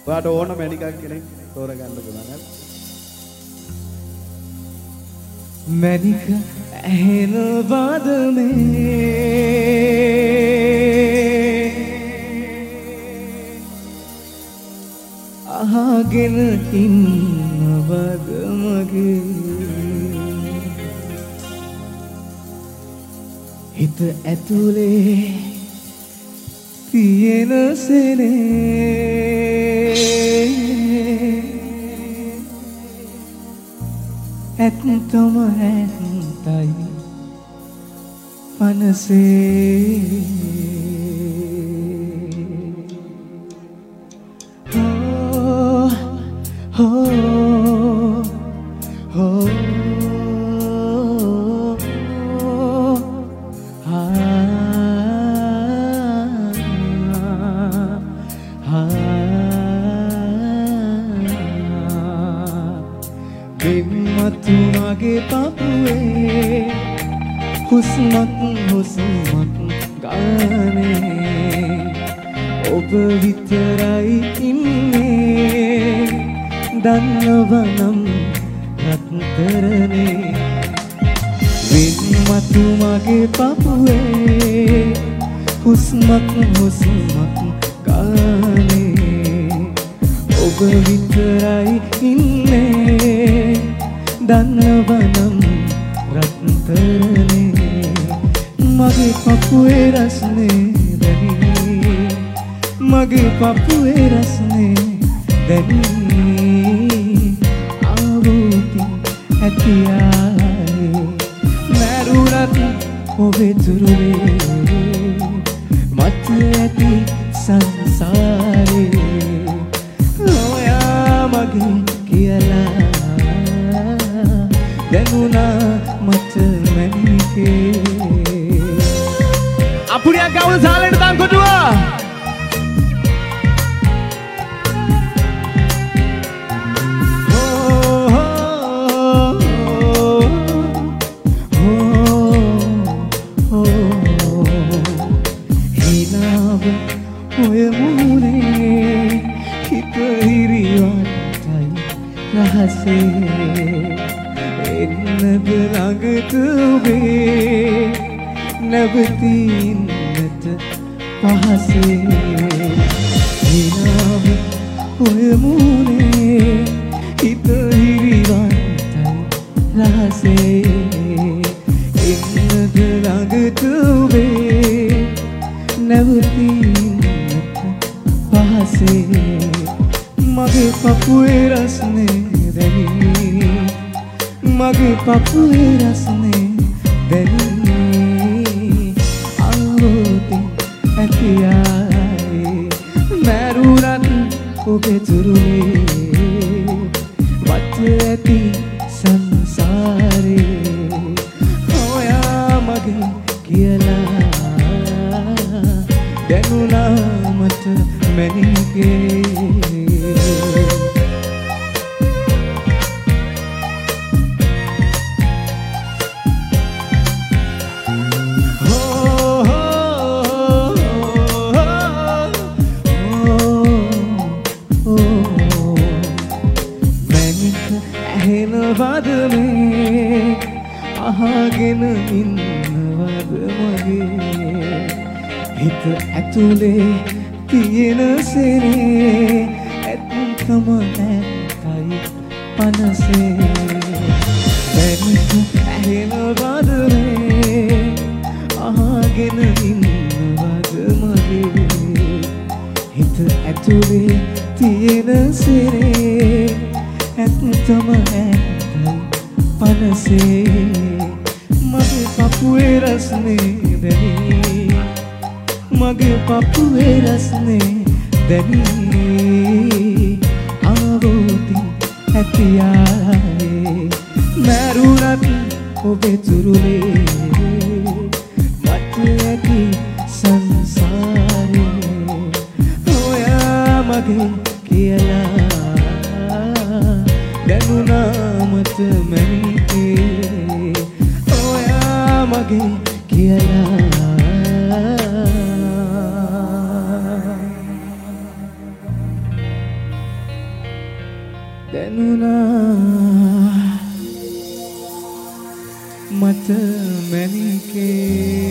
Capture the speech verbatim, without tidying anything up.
ඔයාට ඕන මැනිකක් කෙනෙක් තෝරගන්න පුළුවන් නේද? මැනික ඇහෙනවද මේ අහගෙන ඉන්නවද මගේ හිත ඇතුලේ තියෙන සෙනේ ඇත්තම ඇත්තයි පනසේ හෝ හෝ හෝ මතුමගේ පපුවේ හුස්මක් හුස්මක් ගානේ ඔබ විතරයි ඉන්නේ දන්නවනම් රත්තරනේ වින් මතුමගේ පපුවේ හුස්මක් හුස්මක් ගානේ ඔබ විතරයි ඉන්නේ දන්නවනම් රත්තරනේ මගේ පපුවේ රසනේ දැනී මගේ පපුවේ රසනේ දැනී ආවෝති ඇතියායේ මැරුණත් ඔබේ තුරුලේ මත ඇති සංසාරේ ඔයා මගේ කියලා දැනුණා මට මැනිකේ අපුරියක් ගවුල් සාලෙන්ට තන් කොටුවා හිනාව ඔය මුහුණේ හිත හිරිවටයි රහසේ එන්නද ළඟට ඔබේ නැවතින්නට පහසේ හිනාව ඔය මුහුණේ හිත හිරිවටයි රහසේ එන්නද ළඟට ඔබේ නැවතින්නට පහසේ මගේ පපුවේ රසනේ දැනී මගේ පපුවේ රසනේ දැනී ආවෝති ඇතියායේ මැරුණත් ඔබේ තුරුලේ වත් ඇති සංසාරේ ඔයා මගේ කියලා දැනුණා මට මැනිකේ ඇහෙනවද මේ අහගෙන ඉන්නවද මගේ හිත ඇතුලේ තියෙන සෙනේ ඇත්තම ඇත්තයි පනසේ මැනික ඇහෙනවද මේ අහගෙන ඉන්නවද මගේ හිත ඇතුලේ තියෙන සෙනේ ඇත්තම ඇත්තයි පනසේ මගේ පපුවේ රසනේ දැනී මගේ පපුවේ රසනේ දැනී ආවෝති ඇතියායේ මැරුණත් ඔබේ තුරුලේ මට ඇති සංසාරේ ඔයා මගේ කියලා දැනුණා මට මැනිකේ ඔයා මගේ කියලා දැනුණා මට මැනිකේ